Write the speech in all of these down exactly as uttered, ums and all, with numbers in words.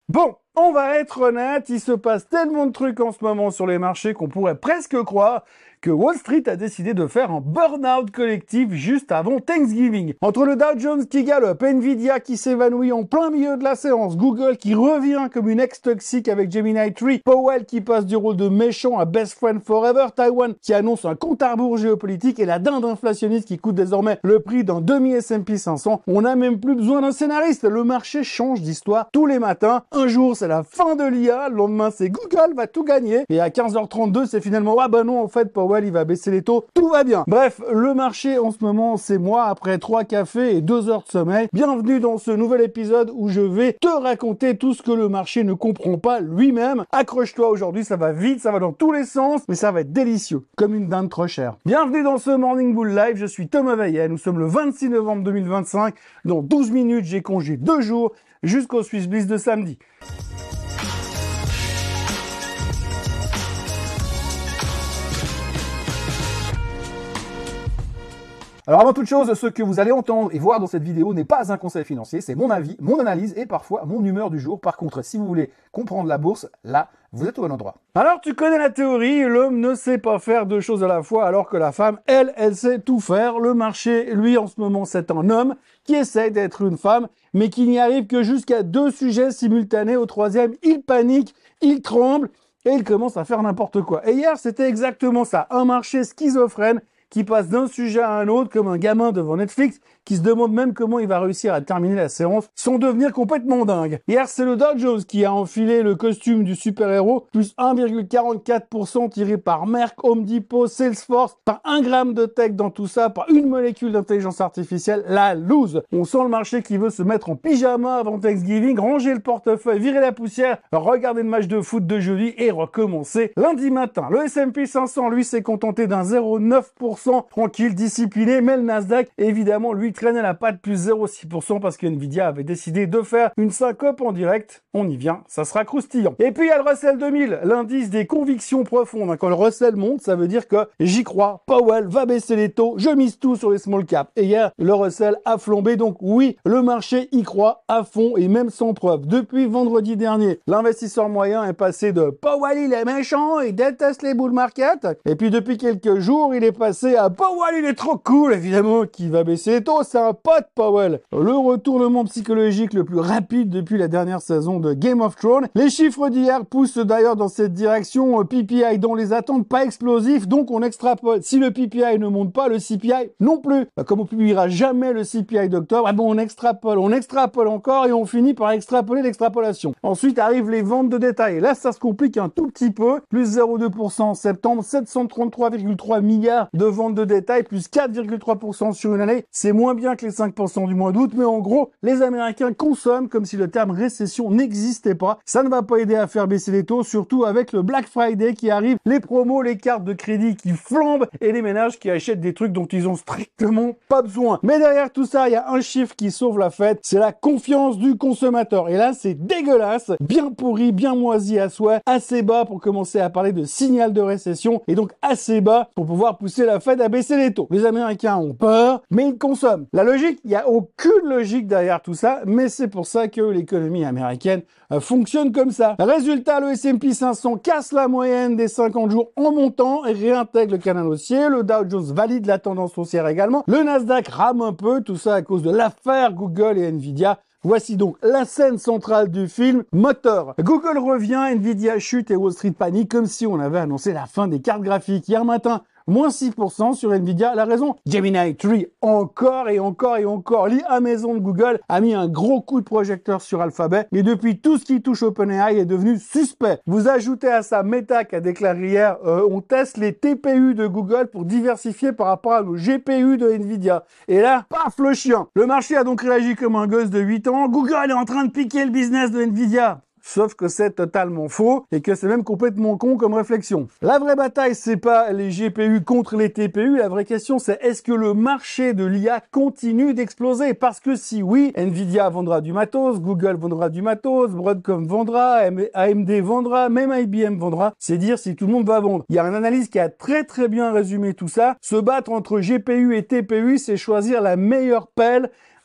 Bon, on va être honnête, il se passe tellement de trucs en ce moment sur les marchés qu'on pourrait presque croire que Wall Street a décidé de faire un burn-out collectif juste avant Thanksgiving. Entre le Dow Jones qui galope, Nvidia qui s'évanouit en plein milieu de la séance, Google qui revient comme une ex-toxique avec Gemini trois, Powell qui passe du rôle de méchant à best friend forever, Taïwan qui annonce un compte à rebours géopolitique et la dinde inflationniste qui coûte désormais le prix d'un demi-S and P cinq cents, on n'a même plus besoin d'un scénariste, le marché change d'histoire tous les matins. Un jour c'est la fin de l'I A, le lendemain c'est Google va tout gagner, et à quinze heures trente-deux c'est finalement ah bah non en fait Powell il va baisser les taux, tout va bien. Bref, le marché en ce moment c'est moi après trois cafés et deux heures de sommeil. Bienvenue dans ce nouvel épisode où je vais te raconter tout ce que le marché ne comprend pas lui-même. Accroche-toi, aujourd'hui ça va vite, ça va dans tous les sens, mais ça va être délicieux, comme une dinde trop chère. Bienvenue dans ce Morning Bull Live, je suis Thomas Veillet, nous sommes le vingt-six novembre deux mille vingt-cinq, dans douze minutes j'ai congé deux jours jusqu'au Swiss Bliss de samedi. Alors avant toute chose, ce que vous allez entendre et voir dans cette vidéo n'est pas un conseil financier, c'est mon avis, mon analyse et parfois mon humeur du jour. Par contre, si vous voulez comprendre la bourse, là, vous êtes au bon endroit. Alors tu connais la théorie, l'homme ne sait pas faire deux choses à la fois alors que la femme, elle, elle sait tout faire. Le marché, lui, en ce moment, c'est un homme qui essaie d'être une femme, mais qui n'y arrive que jusqu'à deux sujets simultanés. Au troisième, il panique, il tremble et il commence à faire n'importe quoi. Et hier, c'était exactement ça, un marché schizophrène qui passe d'un sujet à un autre comme un gamin devant Netflix, qui se demande même comment il va réussir à terminer la séance sans devenir complètement dingue. Hier, c'est le Dow Jones qui a enfilé le costume du super-héros, plus un virgule quarante-quatre pour cent tiré par Merck, Home Depot, Salesforce, par un gramme de tech dans tout ça, par une molécule d'intelligence artificielle, la loose. On sent le marché qui veut se mettre en pyjama avant Thanksgiving, ranger le portefeuille, virer la poussière, regarder le match de foot de jeudi et recommencer lundi matin. Le S and P cinq cents, lui, s'est contenté d'un zéro virgule neuf pour cent tranquille, discipliné, mais le Nasdaq, évidemment, lui, traînait la patte plus zéro virgule six pour cent parce que Nvidia avait décidé de faire une syncope en direct. On y vient, ça sera croustillant. Et puis il y a le Russell deux mille, l'indice des convictions profondes. Quand le Russell monte, ça veut dire que j'y crois, Powell va baisser les taux, je mise tout sur les small caps. Et hier, le Russell a flambé, donc oui, le marché y croit à fond et même sans preuve. Depuis vendredi dernier, l'investisseur moyen est passé de Powell il est méchant, il déteste les bull market. Et puis depuis quelques jours, il est passé à Powell il est trop cool, évidemment, qui va baisser les taux, c'est un pote Powell. Le retournement psychologique le plus rapide depuis la dernière saison de Game of Thrones. Les chiffres d'hier poussent d'ailleurs dans cette direction, P P I dans les attentes pas explosifs, donc on extrapole. Si le P P I ne monte pas, le C P I non plus. Bah, comme on publiera jamais le C P I d'octobre, ah bon, on extrapole, on extrapole encore et on finit par extrapoler l'extrapolation. Ensuite arrivent les ventes de détail. Et là, ça se complique un tout petit peu. Plus zéro virgule deux pour cent en septembre, sept cent trente-trois virgule trois milliards de ventes de détail, plus quatre virgule trois pour cent sur une année. C'est moins bien que les cinq pour cent du mois d'août, mais en gros, les Américains consomment comme si le terme récession n'existait pas. Ça ne va pas aider à faire baisser les taux, surtout avec le Black Friday qui arrive, les promos, les cartes de crédit qui flambent et les ménages qui achètent des trucs dont ils ont strictement pas besoin. Mais derrière tout ça, il y a un chiffre qui sauve la fête, c'est la confiance du consommateur. Et là, c'est dégueulasse, bien pourri, bien moisi à souhait, assez bas pour commencer à parler de signal de récession et donc assez bas pour pouvoir pousser la Fed à baisser les taux. Les Américains ont peur, mais ils consomment. La logique, il n'y a aucune logique derrière tout ça, mais c'est pour ça que l'économie américaine euh, fonctionne comme ça. Résultat, le S and P cinq cents casse la moyenne des cinquante jours en montant et réintègre le canal haussier. Le Dow Jones valide la tendance haussière également. Le Nasdaq rame un peu, tout ça à cause de l'affaire Google et Nvidia. Voici donc la scène centrale du film, moteur. Google revient, Nvidia chute et Wall Street panique comme si on avait annoncé la fin des cartes graphiques. Hier matin, moins six pour cent sur Nvidia. La raison, Gemini trois, encore et encore et encore. L'I A maison de Google a mis un gros coup de projecteur sur Alphabet. Et depuis, tout ce qui touche OpenAI est devenu suspect. Vous ajoutez à ça Meta qui a déclaré hier, euh, on teste les T P U de Google pour diversifier par rapport à nos G P U de Nvidia. Et là, paf le chien. Le marché a donc réagi comme un gosse de huit ans. Google est en train de piquer le business de Nvidia. Sauf que c'est totalement faux et que c'est même complètement con comme réflexion. La vraie bataille, c'est pas les G P U contre les T P U. La vraie question, c'est est-ce que le marché de l'I A continue d'exploser? Parce que si oui, Nvidia vendra du matos, Google vendra du matos, Broadcom vendra, A M D vendra, même I B M vendra. C'est dire si tout le monde va vendre. Il y a un analyste qui a très très bien résumé tout ça. Se battre entre G P U et T P U, c'est choisir la meilleure pelle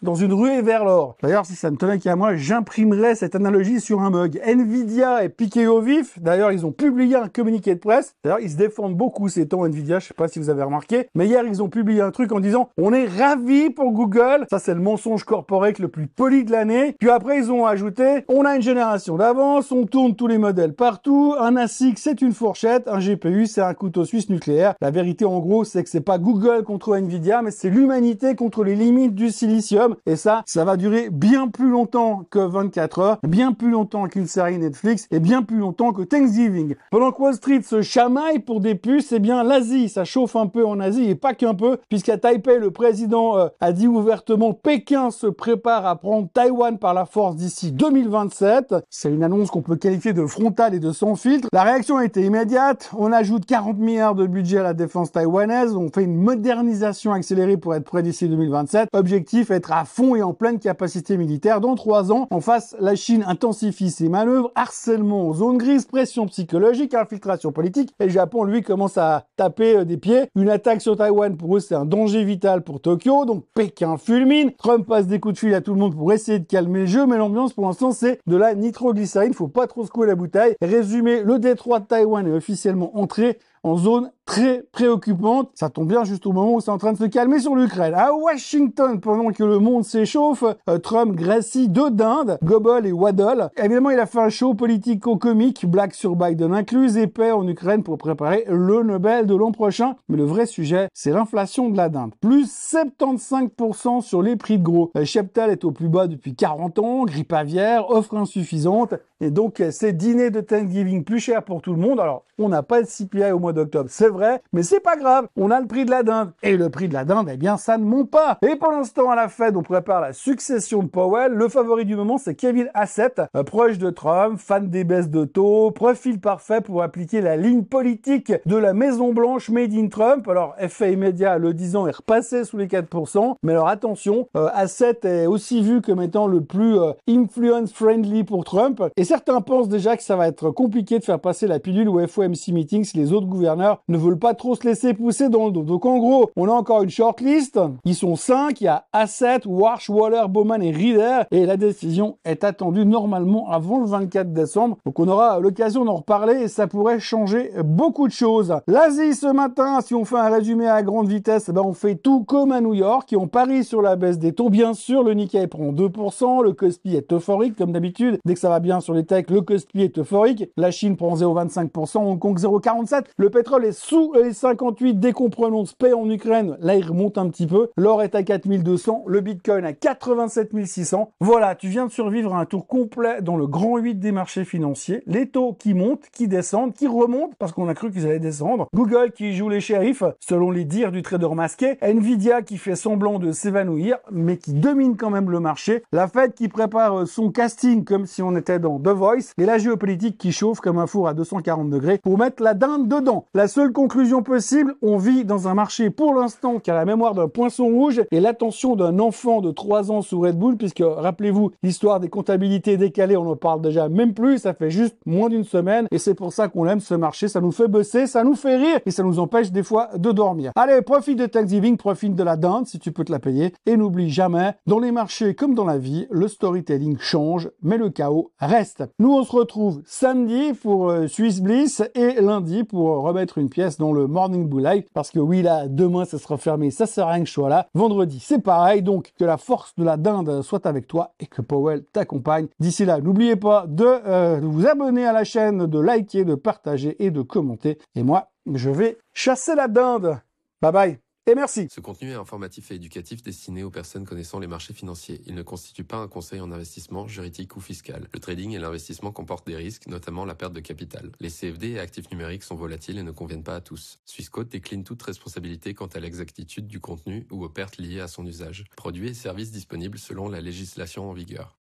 dans une ruée vers l'or. D'ailleurs, si ça ne tenait qu'à moi, j'imprimerais cette analogie sur un mug. Nvidia est piqué au vif. D'ailleurs, ils ont publié un communiqué de presse. D'ailleurs, ils se défendent beaucoup ces temps, Nvidia. Je sais pas si vous avez remarqué. Mais hier, ils ont publié un truc en disant « On est ravis pour Google ». Ça, c'est le mensonge corporate le plus poli de l'année. Puis après, ils ont ajouté « On a une génération d'avance, on tourne tous les modèles partout. Un A S I C, c'est une fourchette. Un G P U, c'est un couteau suisse nucléaire. » La vérité, en gros, c'est que c'est pas Google contre Nvidia, mais c'est l'humanité contre les limites du silicium. Et ça, ça va durer bien plus longtemps que vingt-quatre heures, bien plus longtemps qu'une série Netflix et bien plus longtemps que Thanksgiving. Pendant que Wall Street se chamaille pour des puces, eh bien l'Asie, ça chauffe un peu en Asie et pas qu'un peu, puisqu'à Taipei, le président euh, a dit ouvertement Pékin se prépare à prendre Taïwan par la force d'ici deux mille vingt-sept. C'est une annonce qu'on peut qualifier de frontale et de sans filtre. La réaction a été immédiate. On ajoute quarante milliards de budget à la défense taïwanaise. On fait une modernisation accélérée pour être prêt d'ici deux mille vingt-sept. Objectif, être à fond et en pleine capacité militaire. Dans trois ans, en face, la Chine intensifie ses manœuvres, harcèlement en zone grise, pression psychologique, infiltration politique. Et le Japon, lui, commence à taper euh, des pieds. Une attaque sur Taïwan, pour eux, c'est un danger vital pour Tokyo. Donc Pékin fulmine. Trump passe des coups de fil à tout le monde pour essayer de calmer le jeu. Mais l'ambiance, pour l'instant, c'est de la nitroglycérine. Faut pas trop secouer la bouteille. Résumé, le détroit de Taïwan est officiellement entré en zone très préoccupante. Ça tombe bien juste au moment où c'est en train de se calmer sur l'Ukraine. À Washington, pendant que le monde s'échauffe, euh, Trump gracie deux dindes, Gobble et Waddle. Évidemment, il a fait un show politico-comique, blague sur Biden incluse, épais en Ukraine pour préparer le Nobel de l'an prochain. Mais le vrai sujet, c'est l'inflation de la dinde. Plus soixante-quinze pour cent sur les prix de gros. Le cheptel est au plus bas depuis quarante ans, grippe aviaire, offre insuffisante. Et donc, ces dîners de Thanksgiving plus chers pour tout le monde. Alors, on n'a pas de C P I au mois d'octobre, c'est vrai, mais c'est pas grave. On a le prix de la dinde. Et le prix de la dinde, eh bien, ça ne monte pas. Et pendant ce temps, à la Fed, on prépare la succession de Powell. Le favori du moment, c'est Kevin Hassett, proche de Trump, fan des baisses de taux, profil parfait pour appliquer la ligne politique de la Maison-Blanche made in Trump. Alors, effet immédiat, le dix ans est repassé sous les quatre pour cent. Mais alors, attention, euh, Hassett est aussi vu comme étant le plus euh, influence-friendly pour Trump. Et certains pensent déjà que ça va être compliqué de faire passer la pilule au F O M C meeting si les autres gouverneurs ne veulent pas trop se laisser pousser dans le dos. Donc en gros, on a encore une shortlist. Ils sont cinq. Il y a Hassett, Warsh, Waller, Bowman et Reader. Et la décision est attendue normalement avant le vingt-quatre décembre. Donc on aura l'occasion d'en reparler et ça pourrait changer beaucoup de choses. L'Asie ce matin, si on fait un résumé à grande vitesse, ben on fait tout comme à New York et on parie sur la baisse des taux. Bien sûr, le Nikkei prend deux pour cent. Le Kospi est euphorique comme d'habitude. Dès que ça va bien sur les techs, le Kospi est euphorique. La Chine prend zéro virgule vingt-cinq pour cent, Hong Kong zéro virgule quarante-sept. Le pétrole est sous les cinquante-huit. Dès qu'on prononce paix en Ukraine, là il remonte un petit peu. L'or est à quatre mille deux cents. Le Bitcoin à quatre-vingt-sept mille six cents. Voilà, tu viens de survivre à un tour complet dans le grand huit des marchés financiers. Les taux qui montent, qui descendent, qui remontent parce qu'on a cru qu'ils allaient descendre. Google qui joue les shérifs, selon les dires du trader masqué. Nvidia qui fait semblant de s'évanouir, mais qui domine quand même le marché. La Fed qui prépare son casting comme si on était dans The Voice. Et la géopolitique qui chauffe comme un four à deux cent quarante degrés pour mettre la dinde dedans. La seule conclusion possible, on vit dans un marché pour l'instant qui a la mémoire d'un poisson rouge et l'attention d'un enfant de trois ans sous Red Bull, puisque rappelez-vous, l'histoire des comptabilités décalées, on en parle déjà même plus, ça fait juste moins d'une semaine et c'est pour ça qu'on aime ce marché, ça nous fait bosser, ça nous fait rire et ça nous empêche des fois de dormir. Allez, profite de Thanksgiving, profite de la dinde si tu peux te la payer et n'oublie jamais, dans les marchés comme dans la vie, le storytelling change, mais le chaos reste. Nous, on se retrouve samedi pour euh, Swiss Bliss et lundi pour remettre une pièce dans le Morning Bull Live parce que oui, là, demain, ça sera fermé, ça sert à rien que je sois là. Vendredi, c'est pareil, donc que la force de la dinde soit avec toi et que Powell t'accompagne. D'ici là, n'oubliez pas de, euh, de vous abonner à la chaîne, de liker, de partager et de commenter. Et moi, je vais chasser la dinde. Bye bye. Et merci. Ce contenu est informatif et éducatif destiné aux personnes connaissant les marchés financiers. Il ne constitue pas un conseil en investissement, juridique ou fiscal. Le trading et l'investissement comportent des risques, notamment la perte de capital. Les C F D et actifs numériques sont volatiles et ne conviennent pas à tous. Swissquote décline toute responsabilité quant à l'exactitude du contenu ou aux pertes liées à son usage. Produits et services disponibles selon la législation en vigueur.